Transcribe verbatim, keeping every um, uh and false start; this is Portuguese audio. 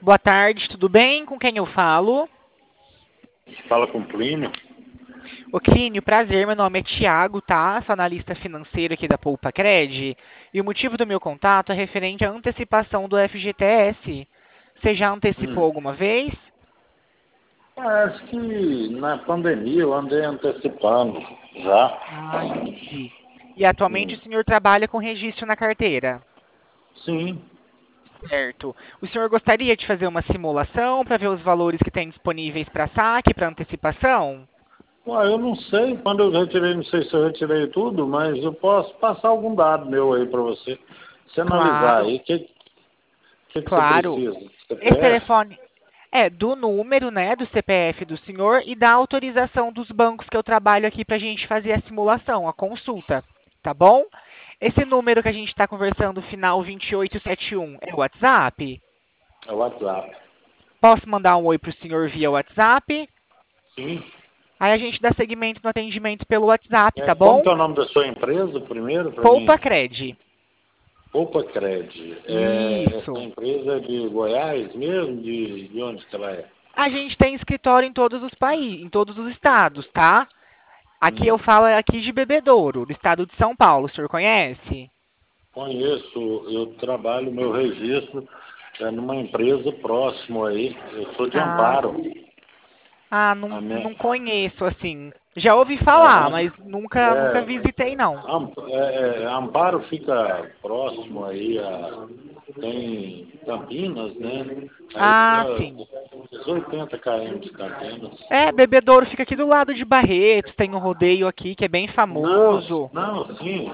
Boa tarde, tudo bem? Com quem eu falo? Fala com o Plínio. Ô, Clínio, prazer, meu nome é Tiago, tá? Sou analista financeiro aqui da Poupa Cred. E o motivo do meu contato é referente à antecipação do F G T S. Você já antecipou Hum. alguma vez? Acho que na pandemia eu andei antecipando já. Ah, entendi. E atualmente o Hum. senhor trabalha com registro na carteira? Sim. Certo. O senhor gostaria de fazer uma simulação para ver os valores que tem disponíveis para saque, para antecipação? Ué, eu não sei, quando eu retirei, não sei se eu retirei tudo, mas eu posso passar algum dado meu aí para você. Você analisar Claro, aí, o que, que, que você claro. precisa? Esse C P F? telefone é do número, né, do C P F do senhor e da autorização dos bancos que eu trabalho aqui para a gente fazer a simulação, a consulta, tá bom? Esse número que a gente está conversando, final vinte e oito setenta e um, é o WhatsApp? É o WhatsApp. Posso mandar um oi para o senhor via WhatsApp? Sim. Aí a gente dá seguimento no atendimento pelo WhatsApp, É, tá como bom? que é o nome da sua empresa, primeiro, para Poupa mim? Cred. Poupa Cred. É, essa Isso. empresa é de Goiás mesmo? De, de onde que ela é? A gente tem escritório em todos os países, em todos os estados, tá? Aqui eu Hum. falo é aqui de Bebedouro, do estado de São Paulo. O senhor conhece? Conheço, eu trabalho, meu registro é numa empresa próximo aí. Eu sou de Ah, Amparo. ah, A não, minha, não conheço, assim. Já ouvi falar, aham. mas nunca, nunca É, visitei, não. Am- é, é, Amparo fica próximo aí a, tem Campinas, né? Aí Ah, sim. fica uns oitenta quilômetros de Campinas. É, Bebedouro fica aqui do lado de Barretos, tem um rodeio aqui que é bem Não, famoso. não, sim,